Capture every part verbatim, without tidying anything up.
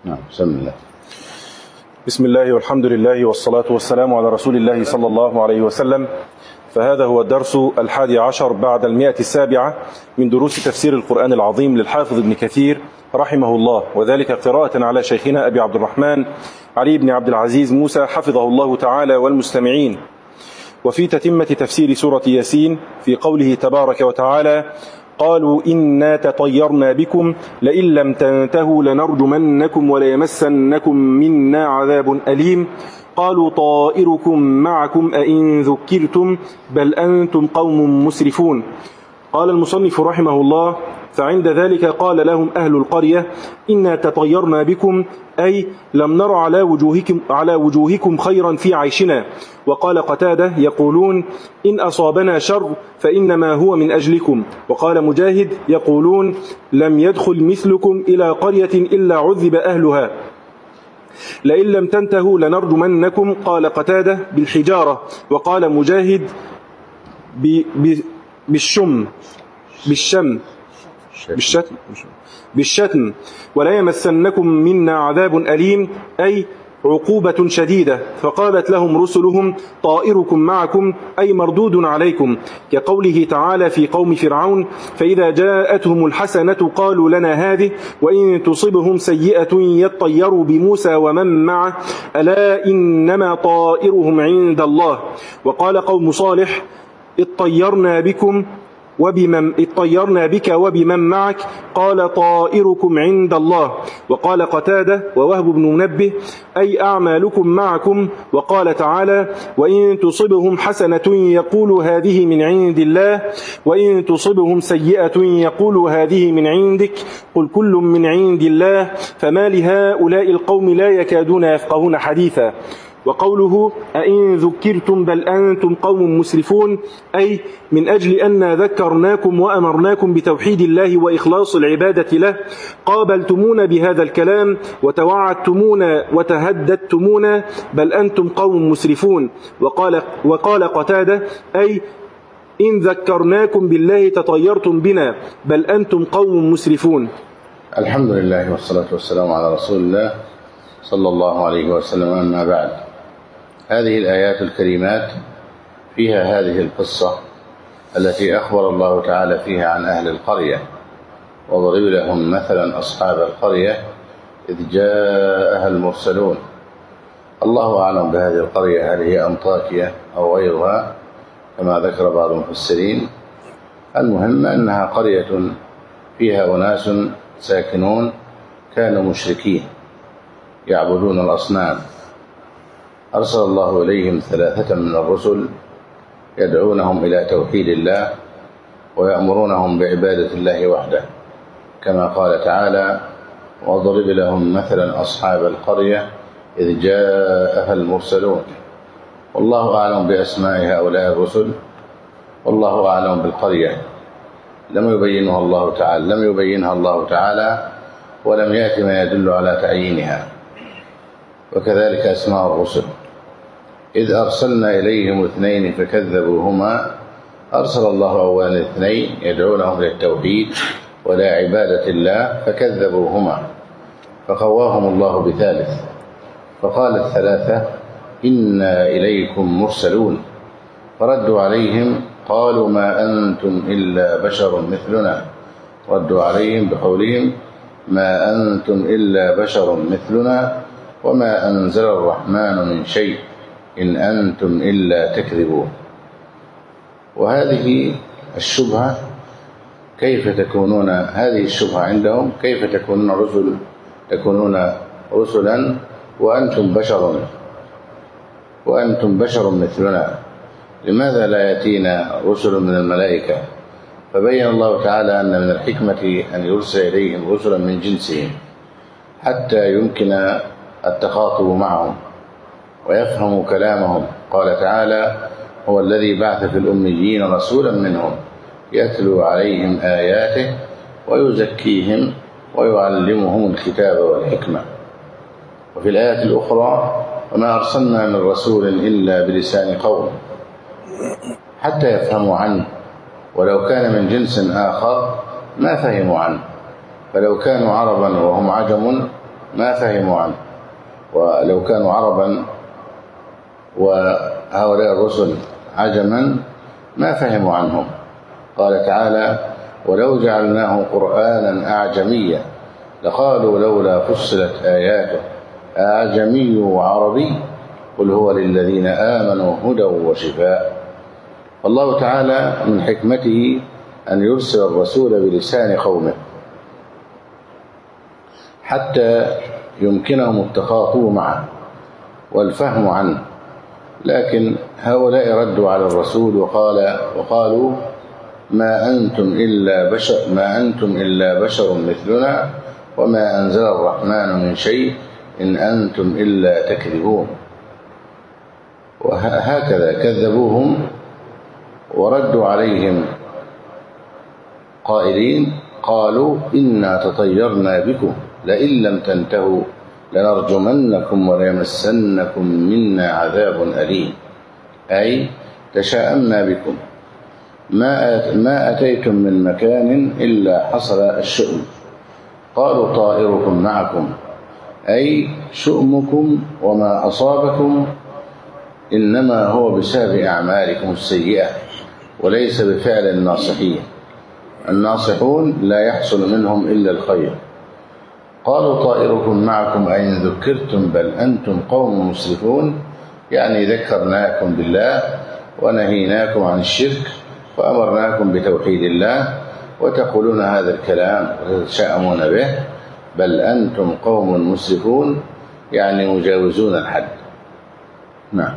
نعم. بسم الله. بسم الله والحمد لله والصلاة والسلام على رسول الله صلى الله عليه وسلم. فهذا هو الدرس الحادي عشر بعد المئة السابعة من دروس تفسير القرآن العظيم للحافظ ابن كثير رحمه الله، وذلك قراءة على شيخنا أبي عبد الرحمن علي بن عبد العزيز موسى حفظه الله تعالى والمستمعين. وفي تتمة تفسير سورة ياسين في قوله تبارك وتعالى: قالوا إنا تطيرنا بكم لئن لم تنتهوا لنرجمنكم وليمسنكم منا عذاب أليم. قالوا طائركم معكم أئن ذكرتم بل أنتم قوم مسرفون. قال المصنف رحمه الله: فعند ذلك قال لهم أهل القرية: إنا تطيرنا بكم، أي لم نر على وجوهكم, على وجوهكم خيرا في عيشنا. وقال قتادة يقولون: إن أصابنا شر فإنما هو من أجلكم. وقال مجاهد يقولون: لم يدخل مثلكم إلى قرية إلا عذب أهلها. لئن لم تنتهوا لنرجمنكم. قال قتادة: بالحجارة. وقال مجاهد: بالشم بالشم بالشتم بالشتم ولا يمسنكم منا عذاب أليم، أي عقوبة شديدة. فقالت لهم رسلهم: طائركم معكم، أي مردود عليكم، كقوله تعالى في قوم فرعون: فإذا جاءتهم الحسنة قالوا لنا هذه وإن تصبهم سيئة يطيروا بموسى ومن معه ألا إنما طائرهم عند الله. وقال قوم صالح: اطيرنا بكم وبمن اطيرنا بك وبمن معك. قال: طائركم عند الله. وقال قتادة ووهب بن منبه: أي أعمالكم معكم. وقال تعالى: وإن تصبهم حسنة يقول هذه من عند الله وإن تصبهم سيئة يقول هذه من عندك قل كل من عند الله فما لهؤلاء القوم لا يكادون يفقهون حديثا. وقوله: أئن ذكرتم بل أنتم قوم مسرفون، أي من أجل أن ذكرناكم وأمرناكم بتوحيد الله وإخلاص العبادة له قابلتمونا بهذا الكلام وتوعدتمونا وتهددتمونا بل أنتم قوم مسرفون. وقال, وقال قتادة: أي إن ذكرناكم بالله تطيرتم بنا بل أنتم قوم مسرفون. الحمد لله والصلاة والسلام على رسول الله صلى الله عليه وسلم. أما بعد، هذه الآيات الكريمات فيها هذه القصة التي أخبر الله تعالى فيها عن أهل القرية: وضرب لهم مثلا أصحاب القرية إذ جاءها المرسلون. الله أعلم بهذه القرية، هل هي أنطاكية أو غيرها كما ذكر بعض المفسرين. المهم أنها قرية فيها أناس ساكنون كانوا مشركين يعبدون الأصنام. أرسل الله إليهم ثلاثة من الرسل يدعونهم إلى توحيد الله ويأمرونهم بعبادة الله وحده، كما قال تعالى: وضرب لهم مثلا أصحاب القرية إذ جاءها المرسلون. والله أعلم بأسماء هؤلاء الرسل، والله أعلم بالقرية، لم يبينها الله تعالى لم يبينها الله تعالى ولم يأتي ما يدل على تعيينها. وكذلك أسماء الرسل: إذ أرسلنا إليهم اثنين فكذبوهما. أرسل الله أولا اثنين يدعونهم للتوحيد ولا عبادة الله فكذبوهما، فقواهم الله بثالث فقال الثلاثة: إنا إليكم مرسلون. فردوا عليهم قالوا: ما أنتم إلا بشر مثلنا. ردوا عليهم بقولهم: ما أنتم إلا بشر مثلنا وما أنزل الرحمن من شيء إن أنتم إلا تكذبون. وهذه الشبهة كيف تكونون هذه الشبهة عندهم كيف تكونون رسل تكونون رسلا وأنتم بشر وأنتم بشر مثلنا؟ لماذا لا يأتينا رسل من الملائكة؟ فبين الله تعالى أن من الحكمة أن يرسل إليهم رسلا من جنسهم حتى يمكن التخاطب معهم ويفهموا كلامهم. قال تعالى: هو الذي بعث في الأميين رسولا منهم يتلو عليهم آياته ويزكيهم ويعلمهم الكتاب والحكمة. وفي الآية الأخرى: وما أرسلنا من رسول إلا بلسان قوم حتى يفهموا عنه، ولو كان من جنس آخر ما فهموا عنه، فلو كانوا عربا وهم عجم ما فهموا عنه، ولو كانوا عربا وهؤلاء الرسل عجما ما فهموا عنهم. قال تعالى: ولو جعلناه قرآنا أعجميا لقالوا لولا فصلت آياته أعجمي وعربي قل هو للذين آمنوا هدى وشفاء. الله تعالى من حكمته أن يرسل الرسول بلسان قومه حتى يمكنهم التخاطب معه والفهم عنه، لكن هؤلاء ردوا على الرسول وقال وقالوا ما أنتم إلا بشر ما أنتم إلا بشر مثلنا وما أنزل الرحمن من شيء إن أنتم إلا تكذبون. وهكذا كذبوهم وردوا عليهم قائلين قالوا إنا تطيرنا بكم لئن لم تنتهوا لنرجمنكم وليمسنكم منا عذاب أليم، أي تشاءمنا بكم ما ما أتيتم من مكان إلا حصل الشؤم. قالوا طائركم معكم، أي شؤمكم وما أصابكم إنما هو بسبب أعمالكم السيئة وليس بفعل الناصحين، الناصحون لا يحصل منهم إلا الخير. قالوا طائركم معكم أين ذكرتم بل أنتم قوم مسرفون، يعني ذكرناكم بالله ونهيناكم عن الشرك وأمرناكم بتوحيد الله وتقولون هذا الكلام وتتشاءمون به، بل أنتم قوم مسرفون يعني مجاوزون الحد. نعم.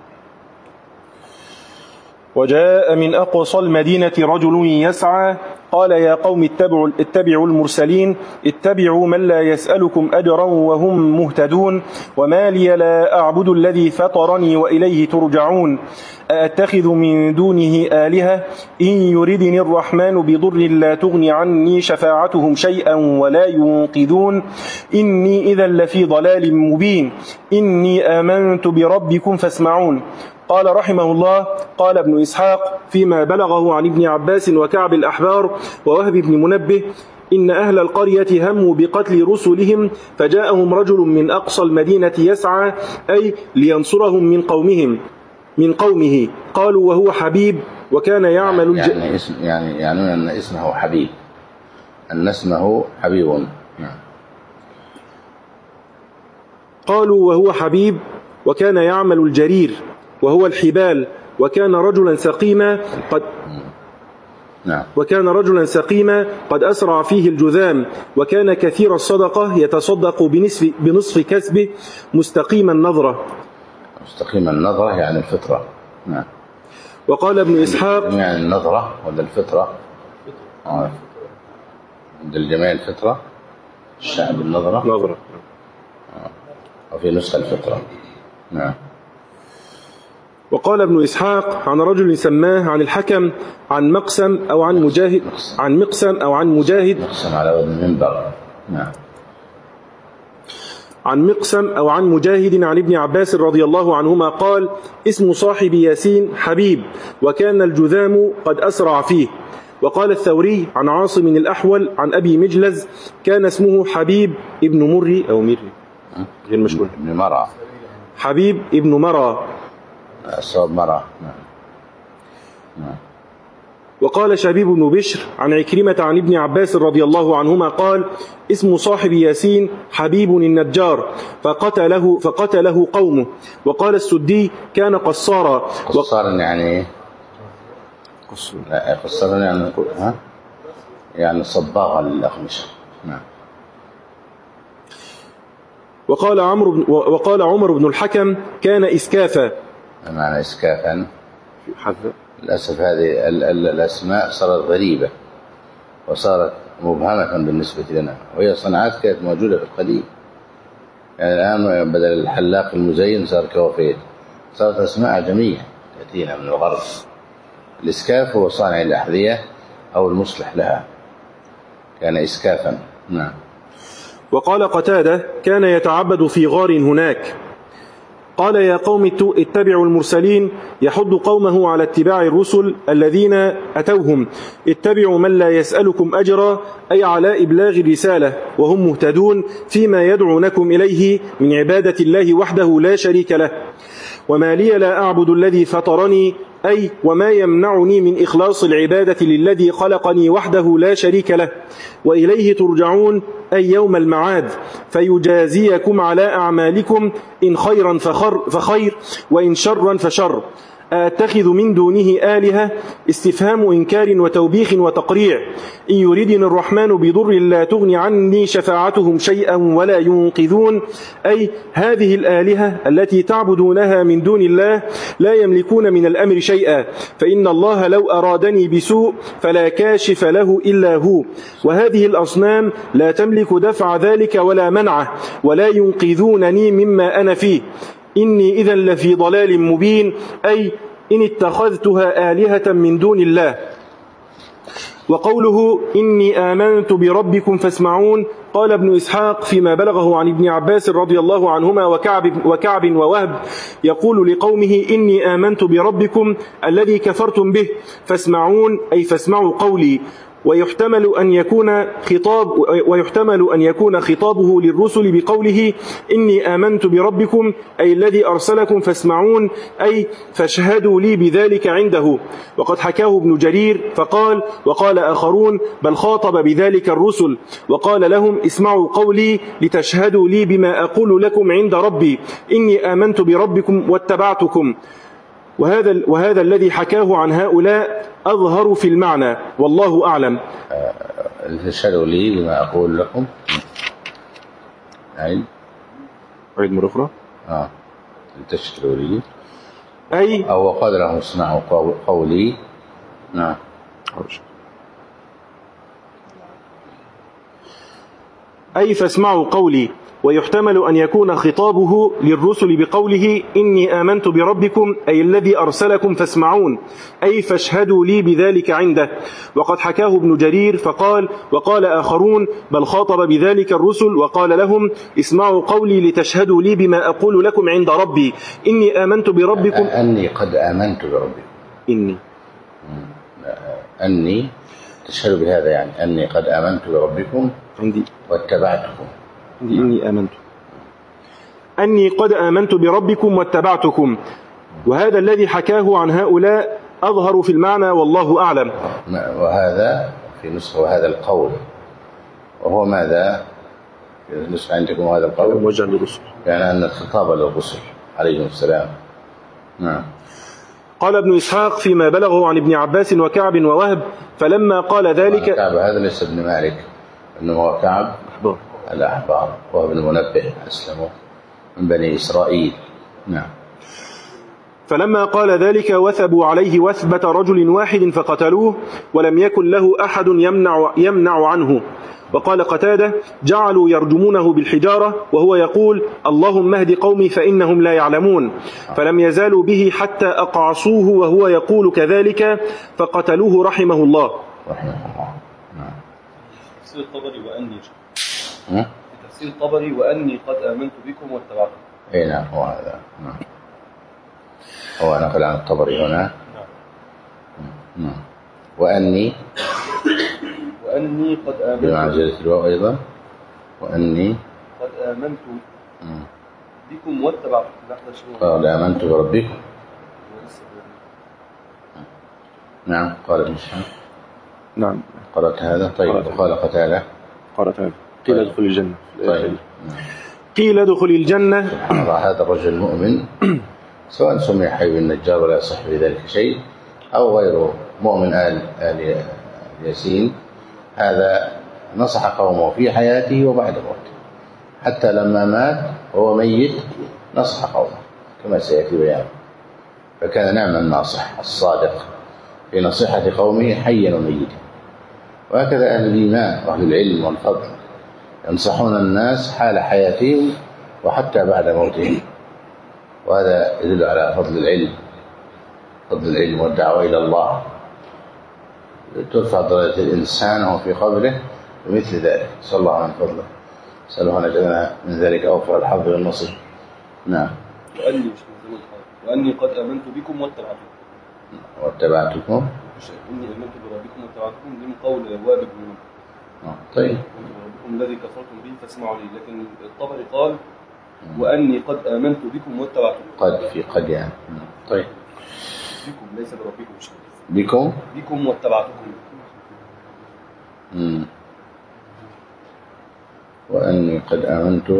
وجاء من أقصى المدينة رجل يسعى قال يا قوم اتبعوا, اتبعوا المرسلين اتبعوا من لا يسألكم أجرا وهم مهتدون وما لي لا أعبد الذي فطرني وإليه ترجعون أأتخذ من دونه آلهة إن يردني الرحمن بضر لا تغني عني شفاعتهم شيئا ولا ينقذون إني إذا لفي ضلال مبين إني آمنت بربكم فاسمعون. قال رحمه الله: قال ابن إسحاق فيما بلغه عن ابن عباس وكعب الأحبار ووهب بن منبه: إن أهل القرية هموا بقتل رسلهم فجاءهم رجل من أقصى المدينة يسعى أي لينصرهم من قومهم من قومه. قالوا وهو حبيب وكان يعمل الج... يعني اسم يعني يعني أن اسمه حبيب أن اسمه حبيب. نعم. قالوا وهو حبيب وكان يعمل الجرير وهو الحبال وكان رجلا سقيما قد نعم. وكان رجلا سقيما قد أسرع فيه الجذام وكان كثير الصدقة يتصدق بنصف, بنصف كسبه مستقيم النظرة. مستقيم النظرة يعني الفطرة. نعم. وقال ابن إسحاق يعني النظرة ولا الفطرة؟ آه. عند الجميع الفطرة، الشعب النظرة نظرة. آه. وفي نسخة الفطرة. نعم. وقال ابن إسحاق عن رجل سماه عن الحكم عن مقسم أو عن مجاهد عن مقسم أو عن مجاهد مقسم على وزن المنبر. نعم. عن مقسم أو عن مجاهد عن ابن عباس رضي الله عنهما قال اسم صاحب ياسين حبيب وكان الجذام قد أسرع فيه. وقال الثوري عن عاصم الأحول عن أبي مجلز كان اسمه حبيب ابن مري أو مري غير مشهور ابن مرى حبيب ابن مرى الصواب مرى. نعم. نعم. وقال شبيب بن بشر عن عكرمة عن ابن عباس رضي الله عنهما قال اسم صاحب ياسين حبيب النجار فقتله, فقتله قومه. وقال السدي كان قصارا. قصارا يعني قصر لا قصارا يعني ها يعني صباغا للأقمشة. نعم. وقال عمرو وقال عمر بن الحكم كان إسكافا. معنى إسكافا للأسف هذه ال ال الأسماء صارت غريبة وصارت مبهمة بالنسبة لنا، وهي صناعات كانت موجودة في القديم. يعني الآن بدل الحلاق المزين صار كوافير، صارت أسماء عجمية تأتينا من الغرب. الإسكاف هو صانع الأحذية أو المصلح لها، كان إسكافا. نعم. وقال قتادة كان يتعبد في غار هناك. قال يا قوم اتبعوا المرسلين، يحض قومه على اتباع الرسل الذين أتوهم. اتبعوا من لا يسألكم أجرا، أي على إبلاغ الرسالة، وهم مهتدون فيما يدعونكم إليه من عبادة الله وحده لا شريك له. وما لي لا أعبد الذي فطرني، أي وما يمنعني من إخلاص العبادة للذي خلقني وحده لا شريك له، وإليه ترجعون، أي يوم المعاد، فيجازيكم على أعمالكم، إن خيرا فخر فخير وإن شرا فشر. أتخذ من دونه آلهة، استفهام إنكار وتوبيخ وتقريع. إن يردني الرحمن بضر لا تغني عني شفاعتهم شيئا ولا ينقذون، أي هذه الآلهة التي تعبدونها من دون الله لا يملكون من الأمر شيئا، فإن الله لو أرادني بسوء فلا كاشف له إلا هو، وهذه الأصنام لا تملك دفع ذلك ولا منعه، ولا ينقذونني مما أنا فيه، إني إذا لفي ضلال مبين، أي إن اتخذتها آلهة من دون الله. وقوله إني آمنت بربكم فاسمعون، قال ابن إسحاق فيما بلغه عن ابن عباس رضي الله عنهما وكعب, وكعب ووهب يقول لقومه إني آمنت بربكم الذي كفرتم به فاسمعون، أي فاسمعوا قولي. ويحتمل أن يكون خطاب ويحتمل أن يكون خطابه للرسل بقوله إني آمنت بربكم، أي الذي أرسلكم فاسمعون، أي فاشهدوا لي بذلك عنده. وقد حكاه ابن جرير فقال وقال آخرون بل خاطب بذلك الرسل وقال لهم اسمعوا قولي لتشهدوا لي بما أقول لكم عند ربي، إني آمنت بربكم واتبعتكم. وهذا, وهذا الذي حكاه عن هؤلاء أظهر في المعنى، والله أعلم. تشهدوا لي بما أقول لكم، عيد عيد مرة أخرى آه. تشهدوا لي، أي أو قال لهم اسمعوا قولي. نعم. أي فاسمعوا قولي. ويحتمل أن يكون خطابه للرسل بقوله إني آمنت بربكم، أي الذي أرسلكم فاسمعون، أي فاشهدوا لي بذلك عنده. وقد حكاه ابن جرير فقال وقال آخرون بل خاطب بذلك الرسل وقال لهم اسمعوا قولي لتشهدوا لي بما أقول لكم عند ربي، إني آمنت بربكم. أني قد آمنت بربكم، إني أني تشهدوا بهذا، يعني أني قد آمنت بربكم عندي واتبعتكم. إني آمنت أني قد آمنت بربكم واتبعتكم. وهذا الذي حكاه عن هؤلاء أظهر في المعنى، والله أعلم. وهذا في نسخة وهذا القول، وهو ماذا في النسخة عندكم؟ وهذا القول موجه للرسل، يعني أن الخطاب للرسل عليهم السلام. نعم. قال ابن إسحاق فيما بلغه عن ابن عباس وكعب ووهب فلما قال ذلك. كعب هذا ليس ابن مالك، إنه هو كعب الأحبار، وهو ابن المنبه أسلموا من بني إسرائيل. نعم. فلما قال ذلك وثبوا عليه وثبة رجل واحد فقتلوه، ولم يكن له أحد يمنع, يمنع عنه. وقال قتادة جعلوا يرجمونه بالحجارة وهو يقول اللهم اهد قومي فإنهم لا يعلمون، فلم يزالوا به حتى أقعصوه وهو يقول كذلك فقتلوه رحمه الله. رحمه الله. نعم. تفسير الطبري وأني تفسير الطبري وأني قد آمنت بكم واتبعتكم. اي نعم، هو هذا. نعم. هو نقل عن الطبري هنا. نعم. نعم. وأني وأني قد آمنت بمعنى جلسة الواو أيضا، وأني قد آمنت بكم واتبعتكم. قال آمنت بربكم. نعم. قال ابن إسحاق. نعم. قرأت هذا. طيب. وقال قتادة قرأت هذا قيل ادخل الجنة. طيب. قيل ادخل الجنة. هذا الرجل المؤمن سواء سمي حي النجار ولا يصح بذلك شيء، أو غيره مؤمن آل, آل ياسين، هذا نصح قومه في حياته وبعد موته، حتى لما مات وهو ميت نصح قومه كما سيأتي بيانه. فكان نعم الناصح الصادق في نصيحة قومه حيا وميتا. وهكذا أهل الإيمان وأهل العلم والفضل ينصحون الناس حال حياتهم وحتى بعد موتهم، وهذا يدل على فضل العلم فضل العلم والدعوة إلى الله. ترفع درجة الإنسان وهو في قبره بمثل ذلك. صلى الله عليه فضله، سألوا أن أجعلنا من ذلك أوفر الحظ والنصيب. نعم. وأني مش زي ما قال وأني قد آمنت بكم واتبعتكم. واتبعتكم. إني آمنت بربكم واتبعتكم من قول وابد منهم. طيب. ربكم الذي كفرتم به فاسمعوا لي. لكن الطبري قال وأني قد آمنت بكم واتبعتكم. قد في قد يعني. طيب. بكم ليس بربكم مش بكم. بكم واتبعتكم. امم وأني قد آمنت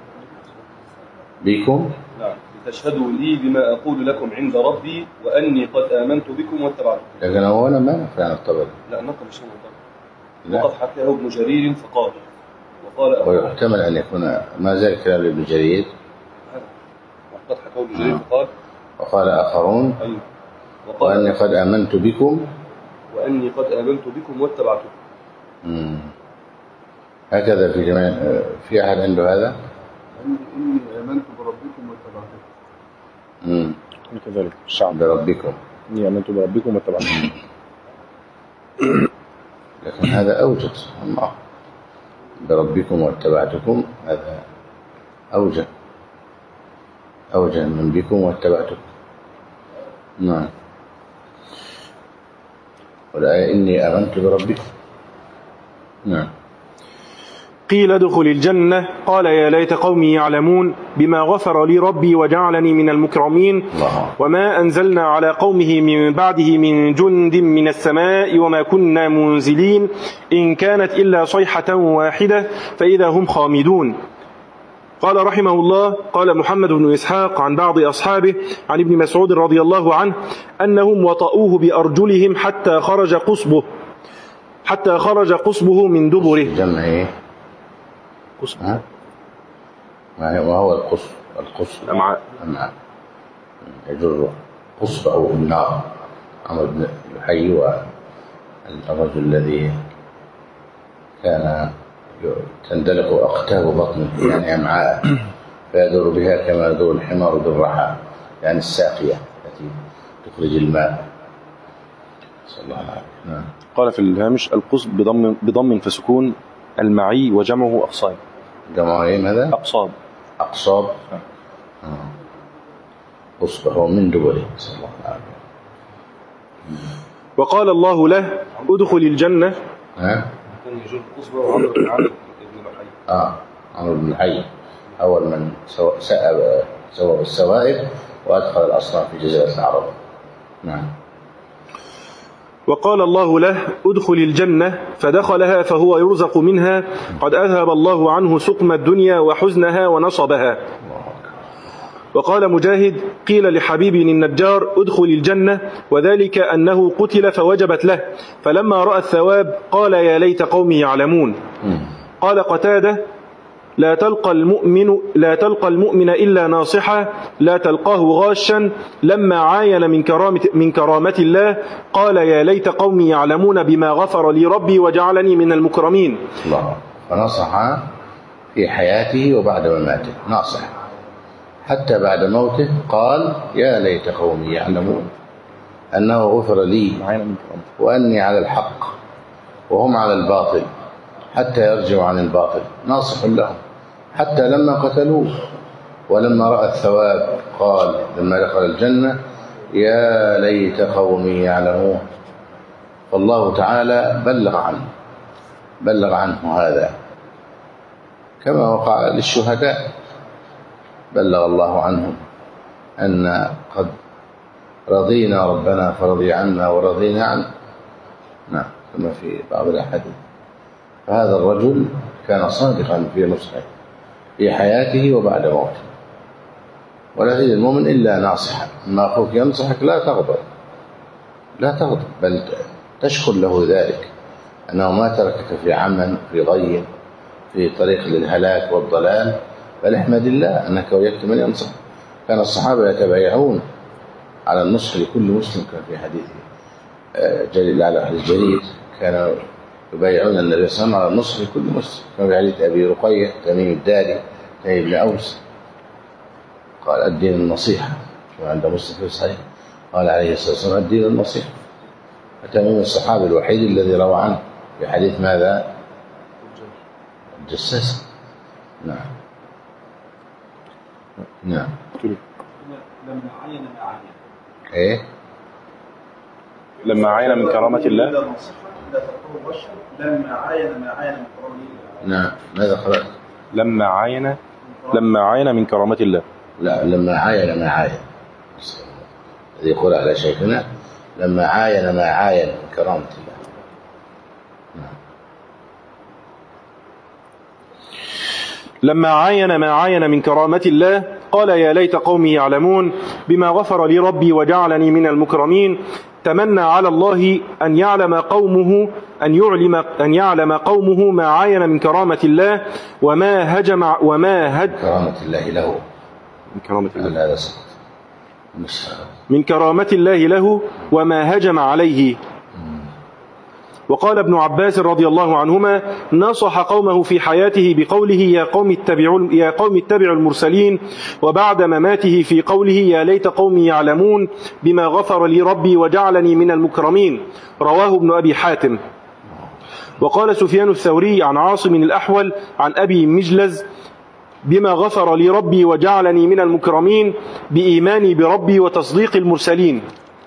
بكم. نعم. لتشهدوا لي بما أقول لكم عند ربي وأني قد آمنت بكم واتبعتكم. لكن أولا ما نفع عن الطبري. لا نقل مش نقل. وقد حكاه ابن جرير فقال وقال ويحتمل أن يكون ما زال كلام ابن جرير. وقد حكاه ابن جرير فقال وقال آخرون أيوه وأني قد آمنت بكم وأني قد آمنت بكم واتبعتكم. امم هكذا في جميع. في أحد عنده هذا؟ إني آمنت بربكم واتبعتكم. امم كذلك الشعب بربكم. إني آمنت بربكم واتبعتكم. لكن هذا أوجد الله بربكم واتبعتكم. هذا أوجد أوجد من بكم واتبعتكم. نعم. والآية إني آمنت بربكم. نعم. قيل ادخل الجنة قال يا ليت قومي يعلمون بما غفر لي ربي وجعلني من المكرمين وما أنزلنا على قومه من بعده من جند من السماء وما كنا منزلين إن كانت إلا صيحة واحدة فإذا هم خامدون. قال رحمه الله قال محمد بن إسحاق عن بعض أصحابه عن ابن مسعود رضي الله عنه أنهم وطأوه بأرجلهم حتى خرج قصبه حتى خرج قصبه من دبره. جمع ايه؟ قصب. ها؟ ما هو القصب؟ القصب أمعاء. أمعاء يجر قصبه بالنار. عمرو بن لحي والرجل الذي كان تندلق أقتاب بطنه يعني أمعاء فيدور بها كما يدور الحمار بالرحى يعني الساقية التي تخرج الماء. صلى الله عليه وسلم. قال في الهامش القصب بضم بضم فسكون المعي وجمعه أقصاب. جمعه ايه ماذا؟ أقصاب. أقصاب. آه. قصبه من دبره. صلى الله عليه وسلم. وقال الله له ادخل الجنة. ها؟ كان يجر قصبه وعمرو بن عمرو بن لحي. اه عمرو بن لحي أول من سأب سوى السوائب وأدخل الأصنام في جزيرة العرب. نعم. وقال الله له ادخل الجنة فدخلها فهو يرزق منها قد أذهب الله عنه سقم الدنيا وحزنها ونصبها. وقال مجاهد قيل لحبيب النجار ادخل الجنة وذلك أنه قتل فوجبت له فلما رأى الثواب قال يا ليت قومي يعلمون. قال قتادة لا تلقى المؤمن لا تلقى المؤمن إلا ناصحا لا تلقاه غاشا لما عاين من كرامة من كرامة الله قال يا ليت قومي يعلمون بما غفر لي ربي وجعلني من المكرمين. الله. فنصح في حياته وبعد مماته ناصح حتى بعد موته قال يا ليت قومي يعلمون أنه غفر لي وأني على الحق وهم على الباطل حتى يرجعوا عن الباطل. ناصح لهم حتى لما قتلوه ولما رأى الثواب قال لما دخل الجنة يا ليت قومي يعلمون. فالله تعالى بلغ عنه بلغ عنه هذا كما وقع للشهداء بلغ الله عنهم أن قد رضينا ربنا فرضي عنا ورضينا عنه. نعم كما في بعض الأحاديث. فهذا الرجل كان صادقا في نصحه في حياته وبعد موته. ولا تجد المؤمن إلا ناصحا. ما أخوك ينصحك لا تغضب لا تغضب بل تشكر له ذلك أنه ما تركك في عمى في غي في طريق للهلاك والضلال بل احمد الله أنك وجدت من ينصح. كان الصحابة يتبايعون على النصح لكل مسلم كان في حديث جليل على الجليل كانوا يبايعون النبي صلى الله عليه وسلم على النصح لكل مسلم. كان في حديث أبي رقية تميم الداري تميم بن أوس قال الدين النصيحة وعند مسلم في صحيح قال عليه الصلاة والسلام الدين النصيحة. فتميم الصحابي الوحيد الذي روى عنه في حديث ماذا؟ الجساس. نعم نعم. لما عين ما عين. ايه لما عين من كرامة الله. لا نصيحة لا تقول بشر لما عين ما عين من كرامة الله. نعم ماذا قرأت؟ لما عين لما عين من كرامة الله. لا لما عاين ما عاين الذي يقول على شيخنا لما عاين ما عاين من كرامة الله. نعم. لما عاين ما عاين من كرامة الله قال يا ليت قومي يعلمون بما غفر لي ربي وجعلني من المكرمين. تمنى على الله أن يعلم قومه أن يعلم أن يعلم قومه ما عاين من كرامة الله وما هجم وما هج كرامة الله له من كرامة الله هذا سقط من كرامة الله له وما هجم عليه. وقال ابن عباس رضي الله عنهما نصح قومه في حياته بقوله يا قوم اتبعوا يا قوم اتبعوا المرسلين، وبعد مماته في قوله يا ليت قومي يعلمون بما غفر لي ربي وجعلني من المكرمين. رواه ابن أبي حاتم. وقال سفيان الثوري عن عاصم الأحول عن أبي مجلز بما غفر لي ربي وجعلني من المكرمين بإيماني بربي وتصديق المرسلين.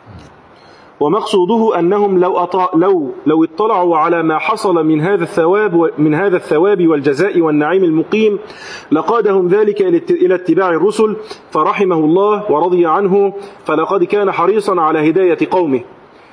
ومقصوده أنهم لو أطا لو لو اطلعوا على ما حصل من هذا الثواب من هذا الثواب والجزاء والنعيم المقيم لقادهم ذلك إلى اتباع الرسل فرحمه الله ورضي عنه، فلقد كان حريصا على هداية قومه.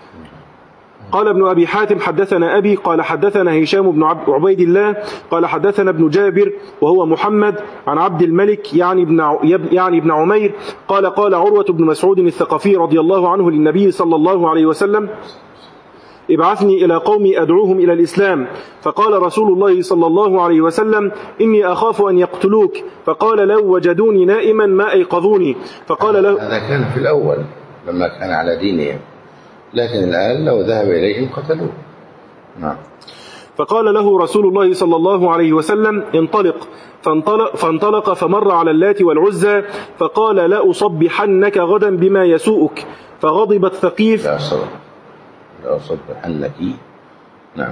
قال ابن أبي حاتم حدثنا أبي قال حدثنا هشام بن عبيد الله قال حدثنا ابن جابر وهو محمد عن عبد الملك يعني ابن يعني ابن عمير قال قال عروة بن مسعود الثقفي رضي الله عنه للنبي صلى الله عليه وسلم ابعثني إلى قومي أدعوهم إلى الإسلام. فقال رسول الله صلى الله عليه وسلم إني أخاف أن يقتلوك. فقال لو وجدوني نائما ما أيقظوني. فقال له هذا كان في الأول لما كان على دينهم، لكن الآن لو ذهب إليهم قتلوه. نعم. فقال له رسول الله صلى الله عليه وسلم انطلق. فانطلق, فانطلق فمر على اللات والعزى فقال لا أصبحنك غدا بما يسوءك. فغضبت ثقيف لا أصبح لا أصبحنك نعم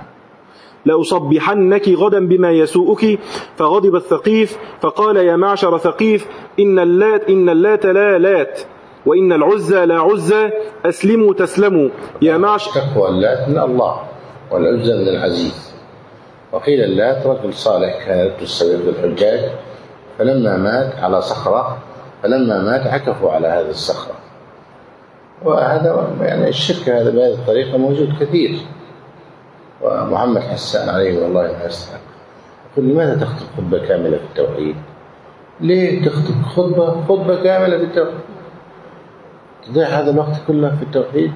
لأصبحنك غدا بما يسوءك. فغضب الثقيف فقال يا معشر ثقيف إن اللات إن اللات لا لات وإن العزى لا عزى أسلموا تسلموا. يا معشر تقوى اللات من الله والعزى من العزيز. وقيل اللات رجل صالح كانت تستوعب الحجاج، فلما مات على صخرة فلما مات عكفوا على هذه الصخرة. وهذا يعني الشرك هذا بهذه الطريقة موجود كثير. ومحمد حسان عليه والله ما يستحق يقول لماذا تخطب خطبة كاملة في التوحيد؟ ليه تخطب خطبة خطبة كاملة في التوحيد؟ تضيع هذا الوقت كله في التوحيد؟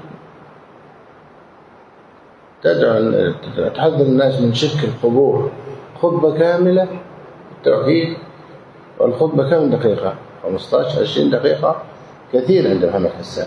تدعو تحذر الناس من شرك القبور. خطبة كاملة في التوحيد، والخطبة كم دقيقة؟ خمسة عشر عشرين دقيقة كثير عند محمد حسان.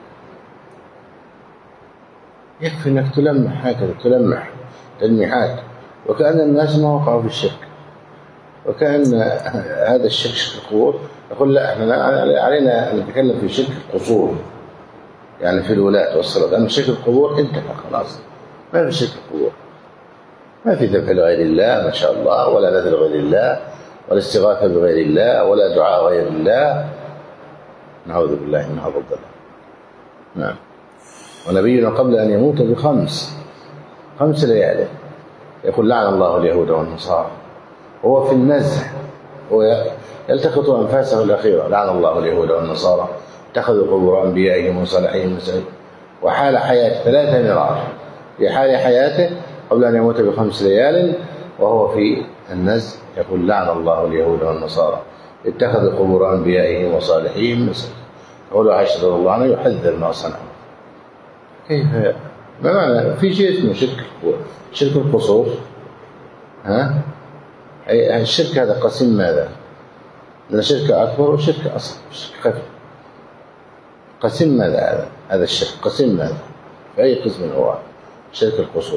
يكفي انك تلمح هكذا، تلمح تلميحات وكأن الناس ما وقعوا في الشرك، وكأن هذا الشرك شرك القبور. يقول لا احنا علينا ان نتكلم في شرك القصور، يعني في الولاة والصلاة. أما شرك القبور انتهى خلاص، ما في شرك القبور، ما في ذبح لغير الله ما شاء الله، ولا نذر لغير الله، ولا استغاثة بغير الله، ولا دعاء غير الله. نعوذ بالله من هذا الضلال. نعم. ونبينا قبل أن يموت بخمس خمس ليالي يقول لعن الله اليهود والنصارى، وهو في النزع ويلتقط أنفاسه الأخيرة. لعن الله اليهود والنصارى اتخذوا قبور أنبيائهم وصالحين مسجدا. وحال حياته ثلاثة مرات، في حال حياته قبل أن يموت بخمس ليال وهو في النزع يقول لعن الله اليهود والنصارى اتخذوا قبور أنبيائهم وصالحين مسجدا. يقول عائشة رضي الله عنها يحذر ما صنعوا. كيف ما معنى في شيء اسمه شرك شرك القصور؟ ها أي الشرك هذا قسم ماذا؟ لأن شرك أكبر وشرك أصغر. شرك خفي قسم ماذا هذا؟ هذا الشرك قسم ماذا؟ في أي قسم هو شرك القصور؟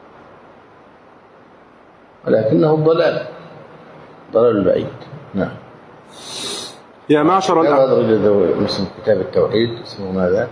ولكنه الضلال ضلال البعيد. نعم. يا معشر هذا الرجل اسمه كتاب التوحيد اسمه ماذا؟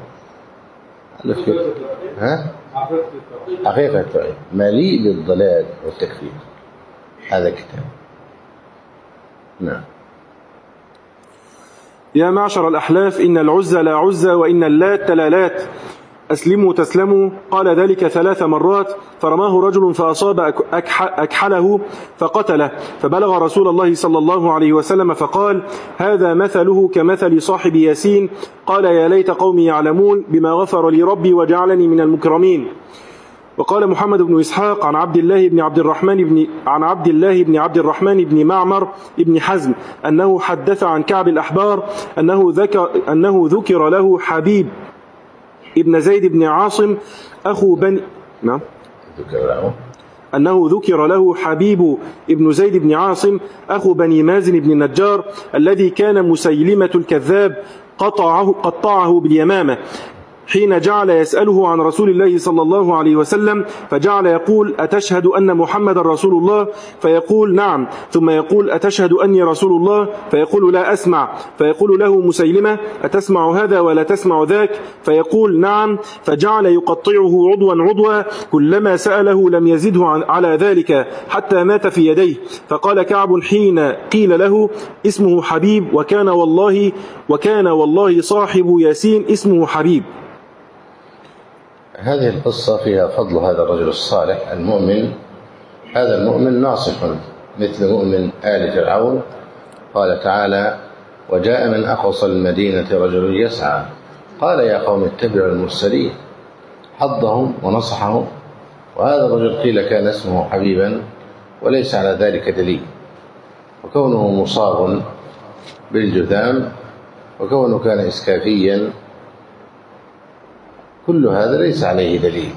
ها؟ حقيقة التوحيد مليء بالضلال والتكفير. هذا كتاب. نعم. يا معشر الأحلاف إن العزى لا عزى وإن اللات لا لات، أسلموا تسلموا. قال ذلك ثلاث مرات، فرماه رجل فأصاب أكحله فقتله، فبلغ رسول الله صلى الله عليه وسلم فقال هذا مثله كمثل صاحب ياسين. قال يا ليت قومي يعلمون بما غفر لي ربي وجعلني من المكرمين. وقال محمد بن إسحاق عن عبد الله بن عبد الرحمن بن عن عبد الله بن عبد الرحمن بن معمر بن حزم أنه حدث عن كعب الأحبار أنه ذكر أنه ذكر له حبيب ابن زيد بن عاصم أخو بني نعم ذكر له أنه ذكر له حبيب ابن زيد بن عاصم أخو بني مازن بن النجار الذي كان مسيلمة الكذاب قطعه, قطعه باليمامة، حين جعل يسأله عن رسول الله صلى الله عليه وسلم، فجعل يقول أتشهد أن محمد رسول الله؟ فيقول نعم، ثم يقول أتشهد أني رسول الله؟ فيقول لا أسمع، فيقول له مسيلمة أتسمع هذا ولا تسمع ذاك؟ فيقول نعم، فجعل يقطعه عضوا عضوا، كلما سأله لم يزده على ذلك حتى مات في يديه. فقال كعب حين قيل له اسمه حبيب وكان والله وكان والله صاحب ياسين اسمه حبيب. هذه القصة فيها فضل هذا الرجل الصالح المؤمن. هذا المؤمن ناصح مثل مؤمن آل فرعون. قال تعالى وجاء من أقصى المدينة رجل يسعى قال يا قوم اتبعوا المرسلين، حضهم ونصحهم. وهذا الرجل قيل كان اسمه حبيبا وليس على ذلك دليل، وكونه مصاب بالجذام وكونه كان إسكافيا كل هذا ليس عليه دليل،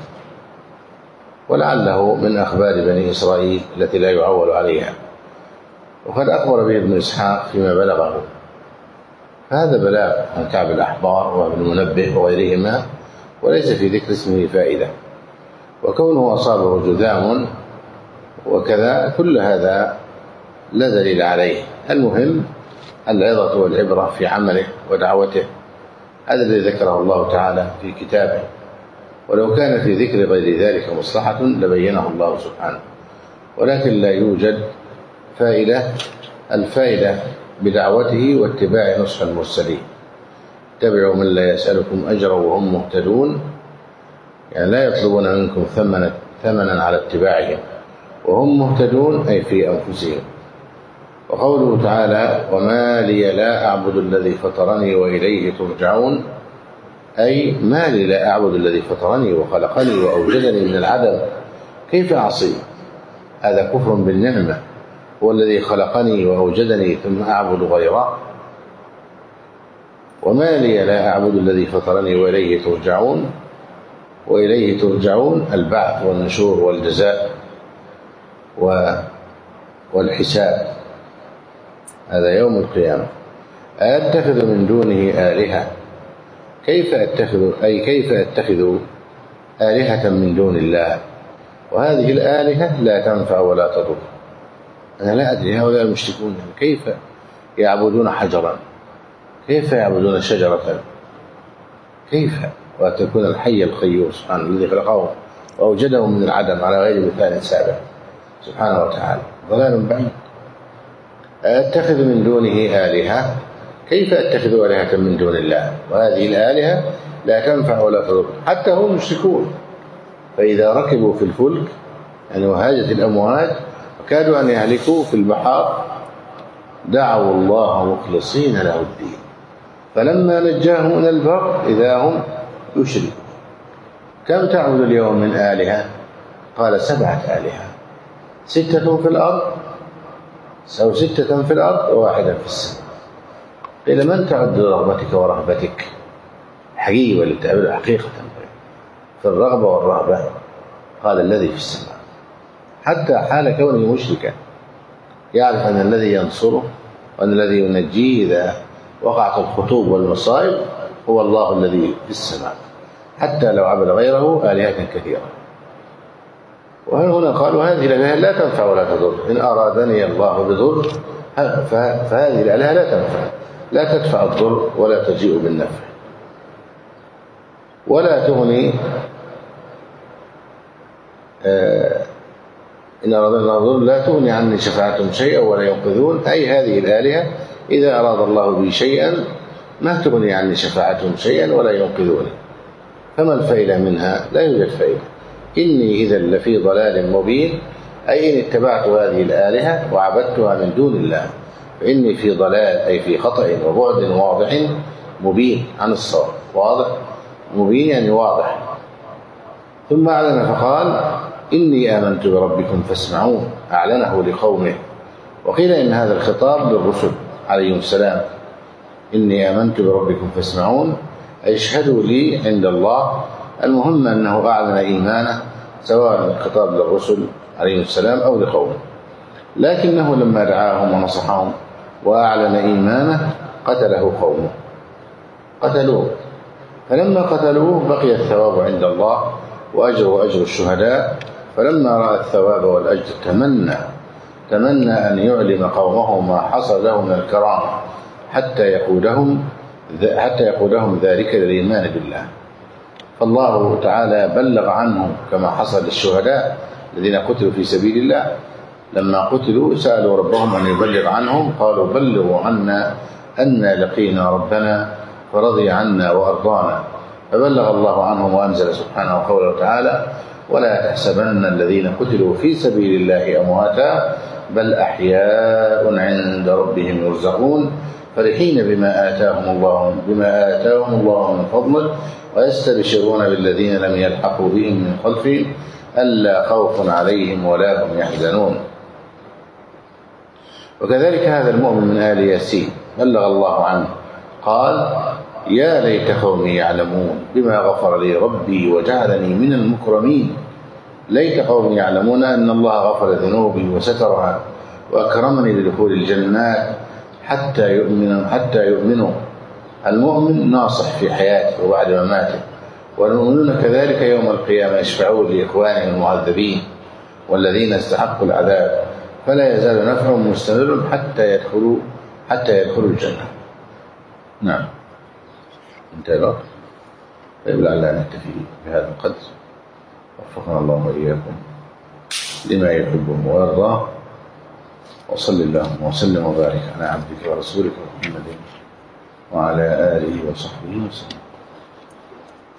ولعله من أخبار بني إسرائيل التي لا يعول عليها، وقد أخبر به ابن إسحاق فيما بلغه. هذا بلاغ عن كعب الأحبار وابن المنبه وغيرهما، وليس في ذكر اسمه فائدة. وكونه أصابه جذام وكذا كل هذا لا دليل عليه. المهم العظة والعبرة في عمله ودعوته، هذا الذي ذكره الله تعالى في كتابه، ولو كان في ذكر غير ذلك مصلحة لبينه الله سبحانه، ولكن لا يوجد فائدة. الفائدة بدعوته واتباع نصح المرسلين. اتبعوا من لا يسألكم أجرا وهم مهتدون، يعني لا يطلبون منكم ثمنا, ثمنا على اتباعهم وهم مهتدون أي في أنفسهم. وقوله تعالى وما لي لا أعبد الذي فطرني وإليه ترجعون، أي ما لي لا أعبد الذي فطرني وخلقني وأوجدني من العدم، كيف أعصيه؟ هذا كفر بالنعمة. هو الذي خلقني وأوجدني ثم أعبد غيره. وما لي لا أعبد الذي فطرني وإليه ترجعون، وإليه ترجعون البعث والنشور والجزاء والحساب، هذا يوم القيامة. أتخذ من دونه آلهة، كيف أتخذ أي كيف أتخذ آلهة من دون الله؟ وهذه الآلهة لا تنفع ولا تضر. أنا لا أدري هؤلاء المشركون كيف يعبدون حجرا، كيف يعبدون شجرة، كيف وتكون الحي القيوم سبحانه الذي خلقهم وأوجدهم من العدم على غير مثال سابق سبحانه وتعالى، ضلال بعيد. أتخذ من دونه آلهة، كيف أتخذ آلهة من دون الله؟ وهذه الآلهة لا تنفع ولا تضر، حتى هم مشركون. فإذا ركبوا في الفلك يعني وهاجت الأمواج وكادوا أن يهلكوا في البحار دعوا الله مخلصين له الدين، فلما نجاهم من البر إذا هم يشركون. كم تعبد اليوم من آلهة؟ قال سبعة آلهة، ستة في الأرض أو ستة في الأرض وواحدة في السماء. قيل من تعد رغبتك ورهبتك؟ حقيقة اللي تعبد حقيقة في الرغبة والرهبة. قال الذي في السماء، حتى حال كونه مشركا يعرف أن الذي ينصره وأن الذي ينجيه إذا وقعت الخطوب والمصائب هو الله الذي في السماء، حتى لو عبد غيره آلهة كثيرة. وهنا قالوا هذه الآلهة لا تنفع ولا تضر، إن أرادني الله بضر فهذه الآلهة لا تنفع، لا تدفع الضر ولا تجيء بالنفع ولا تغني. آه إن أرادنا الله بضر لا تغني عني شفاعتهم شيئا ولا ينقذون، أي هذه الآلهة إذا أراد الله به شيئا ما تغني عني شفاعتهم شيئا ولا ينقذوني. فما الفائدة منها؟ لا يوجد فائدة. إني إذا لفي ضلال مبين، أي إن اتبعت هذه الآلهة وعبدتها من دون الله، فإني في ضلال أي في خطأ وبعد واضح مبين عن الصواب. واضح مبين يعني واضح. ثم أعلن فقال إني آمنت بربكم فاسمعون، أعلنه لقومه. وقيل إن هذا الخطاب للرسل عليهم السلام، إني آمنت بربكم فاسمعون أي اشهدوا لي عند الله. المهم أنه أعلن إيمانه، سواء الخطاب للرسل عليهم السلام أو لقومه. لكنه لما دعاهم ونصحهم وأعلن إيمانه قتله قومه، قتلوه. فلما قتلوه بقي الثواب عند الله وأجره أجر الشهداء. فلما رأى الثواب والأجر تمنى تمنى أن يعلم قومه ما حصل له من الكرامة حتى يقودهم حتى يقودهم ذلك للإيمان بالله. فالله تعالى بلغ عنهم كما حصل للشهداء الذين قتلوا في سبيل الله. لما قتلوا سألوا ربهم أن يبلغ عنهم، قالوا بلغوا عنا أنا لقينا ربنا فرضي عنا وأرضانا. فبلغ الله عنهم وأنزل سبحانه قوله تعالى ولا تحسبن الذين قتلوا في سبيل الله أمواتا بل أحياء عند ربهم يرزقون فرحين بما آتاهم الله بما آتاهم الله من فضله ويستبشرون بالذين لم يلحقوا بهم من خلفهم ألا خوف عليهم ولا هم يحزنون. وكذلك هذا المؤمن من آل ياسين بلغ الله عنه قال يا ليت قومي يعلمون بما غفر لي ربي وجعلني من المكرمين. ليت قومي يعلمون أن الله غفر ذنوبي وسترها وأكرمني بدخول الجنات حتى يؤمنوا حتى يؤمنوا. المؤمن ناصح في حياته وبعد مماته، والمؤمنون كذلك يوم القيامة يشفعون لإخوانهم المعذبين والذين استحقوا العذاب، فلا يزال نفعهم مستمر حتى يدخلوا حتى يدخلوا الجنة. نعم انتهى الوقت. طيب لعلنا نكتفي بهذا القدر، وفقنا الله وإياكم لما يحبه ويرضاه، وصل اللهم وسلم وبارك على عبدك ورسولك محمد وعلى آله وصحبه وسلم.